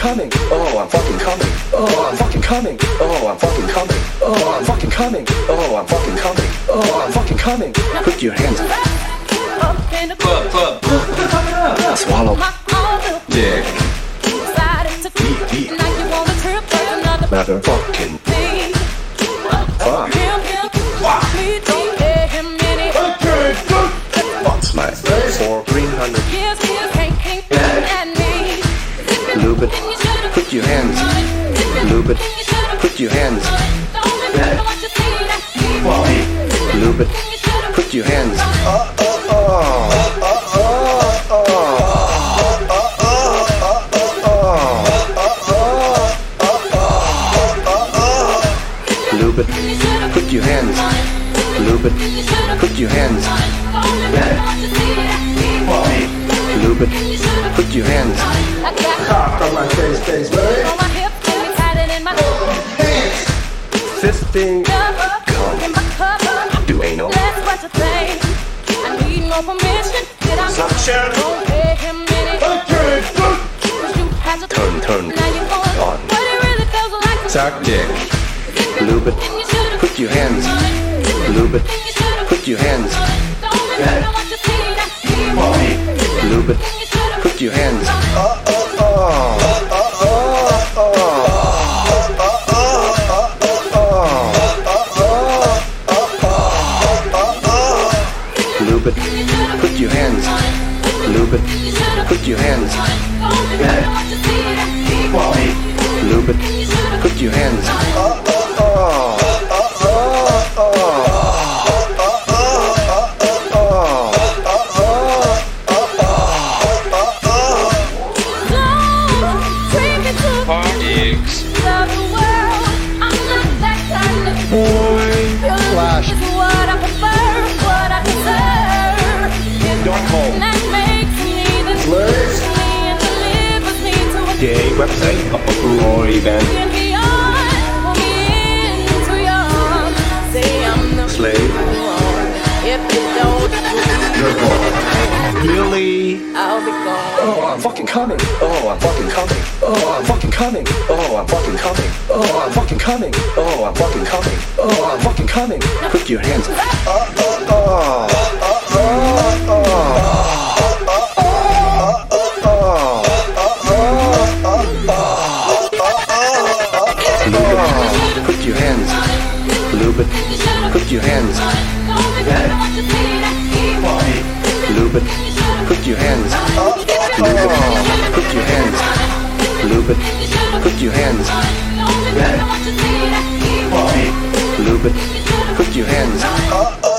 coming. Oh, I'm fucking coming. Oh, I'm fucking coming. Oh, I'm fucking coming. Oh, I'm fucking coming. Oh, I'm fucking coming. Oh, I'm fucking coming. Put your hands up. Swallow. Dick. Deep. Motherfucking. Fuck. What's my 4,300? Lube it. Put your hands. Lube it. Put your hands. Lube it. Put your hands. Lube it. Put your hands. Lube it. Put your hands. Lube it. Put your hands. From my face, baby. Fisting. Come. Do anal. Suction. Turn. On. Suck dick. Lube it. Put your hands. Lube it. Put your hands. Lube it. Put your hands. Lube it. Put your hands. Lube it. Put your hands. Lube it. Put your hands. Flash. Dark hole. Gay website. Or event. Slave. Really? I'll be gone. Oh, I'm fucking coming. Oh, I'm fucking coming. Oh, I'm fucking coming. Oh, I'm fucking coming. Oh, I'm fucking coming. Oh, I'm fucking coming. Oh, I'm fucking coming. Put your hands up. Lube it. Put your hands. Lube it. Put your hands. Lube it. Put your hands. Lube it. Put your hands. Lube it. Put your hands. Lube it. Put your hands.